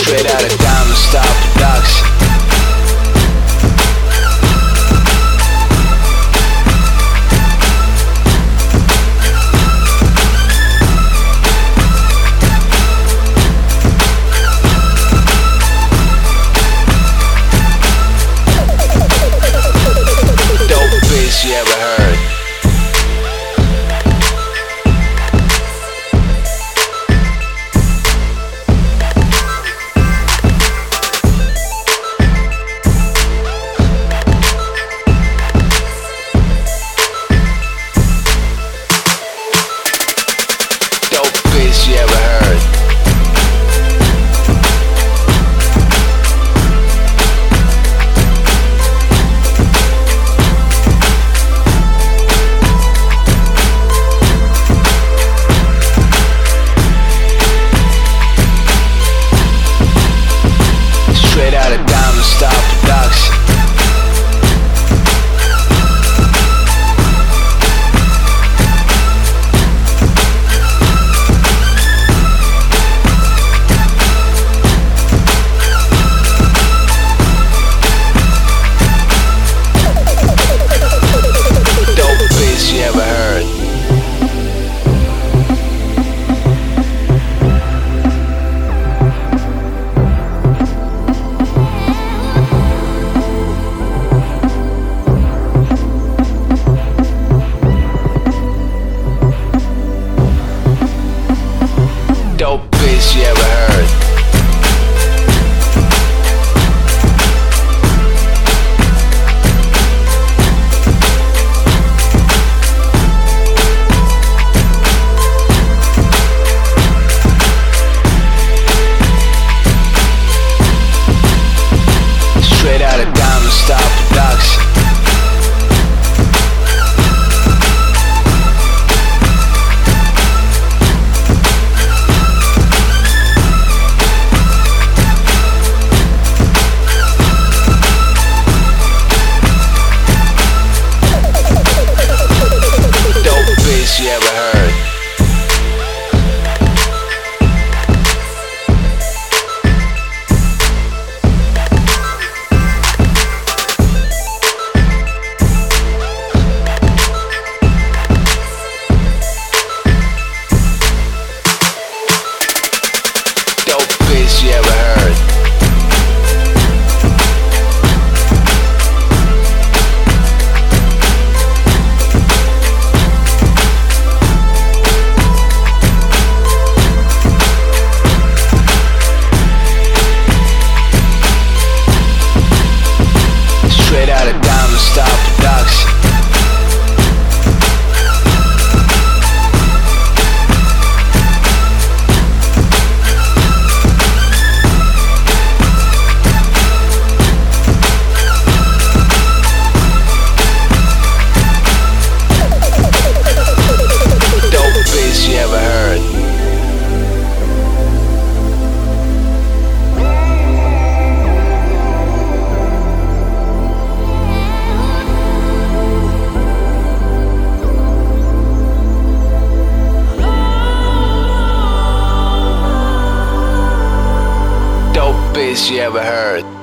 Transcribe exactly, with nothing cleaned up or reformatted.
Straight out of Diamond Star Production. Dopest you ever heard. Dopest you ever heard. Straight out of Diamond Star Production. Dopest you ever heard. Dopest you ever heard. Straight out of Diamond Star Production. Dopest you ever heard. Dopest you ever heard. Straight out of Diamond Star Production. Dopest you ever heard. Dopest you ever heard.